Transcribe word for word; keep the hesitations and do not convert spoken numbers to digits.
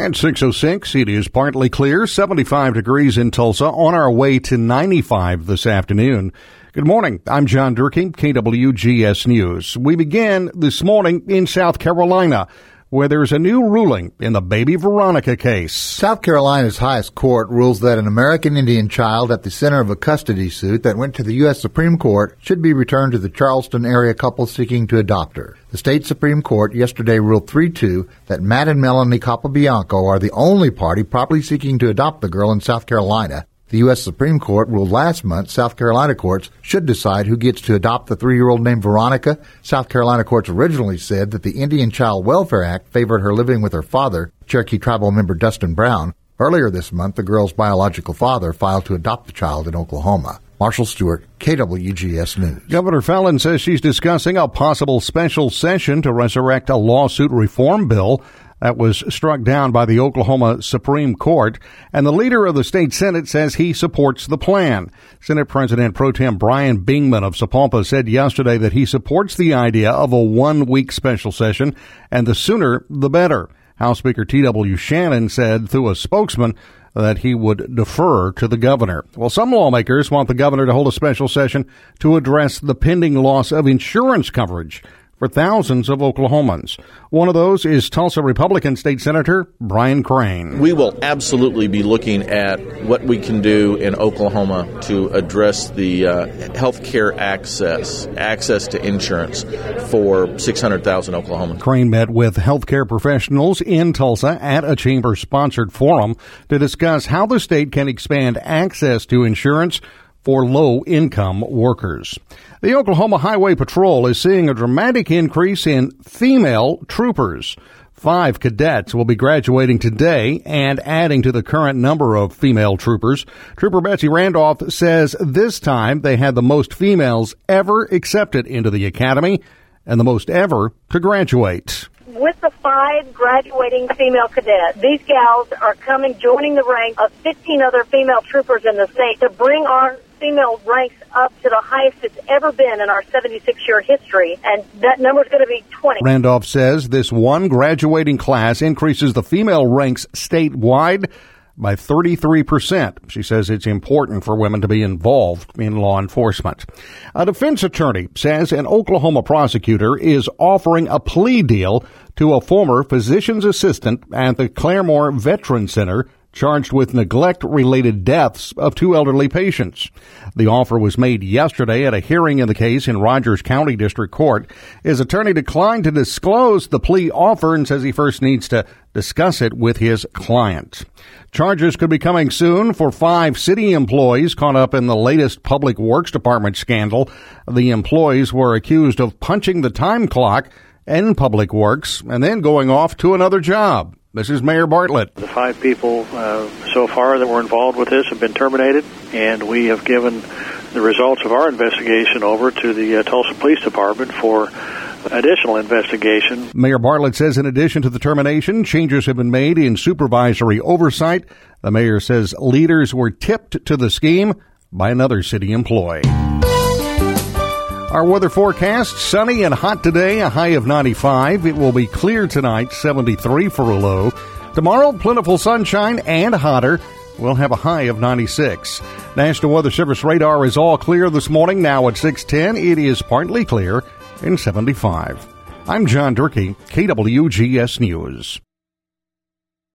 At six oh six, it is partly clear, seventy-five degrees in Tulsa, on our way to ninety-five this afternoon. Good morning. I'm John Durkee, K W G S News. We begin this morning in South Carolina, where there's a new ruling in the Baby Veronica case. South Carolina's highest court rules that an American Indian child at the center of a custody suit that went to the U S Supreme Court should be returned to the Charleston area couple seeking to adopt her. The state Supreme Court yesterday ruled three two that Matt and Melanie Capobianco are the only party properly seeking to adopt the girl in South Carolina. The U S Supreme Court ruled last month South Carolina courts should decide who gets to adopt the three-year-old named Veronica. South Carolina courts originally said that the Indian Child Welfare Act favored her living with her father, Cherokee Tribal member Dustin Brown. Earlier this month, the girl's biological father filed to adopt the child in Oklahoma. Marshall Stewart, K W G S News. Governor Fallin says she's discussing a possible special session to resurrect a lawsuit reform bill that was struck down by the Oklahoma Supreme Court, and the leader of the state Senate says he supports the plan. Senate President Pro Tem Brian Bingman of Sapulpa said yesterday that he supports the idea of a one-week special session, and the sooner the better. House Speaker T W Shannon said through a spokesman that he would defer to the governor. Well, some lawmakers want the governor to hold a special session to address the pending loss of insurance coverage for thousands of Oklahomans. One of those is Tulsa Republican State Senator Brian Crane. We will absolutely be looking at what we can do in Oklahoma to address the uh, health care access, access to insurance for six hundred thousand Oklahomans. Crane met with healthcare professionals in Tulsa at a chamber-sponsored forum to discuss how the state can expand access to insurance for low-income workers. The Oklahoma Highway Patrol is seeing a dramatic increase in female troopers. Five cadets will be graduating today and adding to the current number of female troopers. Trooper Betsy Randolph says this time they had the most females ever accepted into the academy and the most ever to graduate. With the five graduating female cadets, these gals are coming, joining the ranks of fifteen other female troopers in the state to bring our female ranks up to the highest it's ever been in our seventy-six-year history, and that number is going to be twenty. Randolph says this one graduating class increases the female ranks statewide by thirty-three percent. She says it's important for women to be involved in law enforcement. A defense attorney says an Oklahoma prosecutor is offering a plea deal to a former physician's assistant at the Claremore Veteran Center charged with neglect-related deaths of two elderly patients. The offer was made yesterday at a hearing in the case in Rogers County District Court. His attorney declined to disclose the plea offer and says he first needs to discuss it with his client. Charges could be coming soon for five city employees caught up in the latest Public Works Department scandal. The employees were accused of punching the time clock in Public Works and then going off to another job. This is Mayor Bartlett. The five people uh, so far that were involved with this have been terminated, and we have given the results of our investigation over to the uh, Tulsa Police Department for additional investigation. Mayor Bartlett says in addition to the termination, changes have been made in supervisory oversight. The mayor says leaders were tipped to the scheme by another city employee. Our weather forecast, sunny and hot today, a high of ninety-five. It will be clear tonight, seventy-three for a low. Tomorrow, plentiful sunshine and hotter. We'll have a high of ninety-six. National Weather Service radar is all clear this morning. Now at six ten, it is partly clear and seventy-five. I'm John Durkee, K W G S News.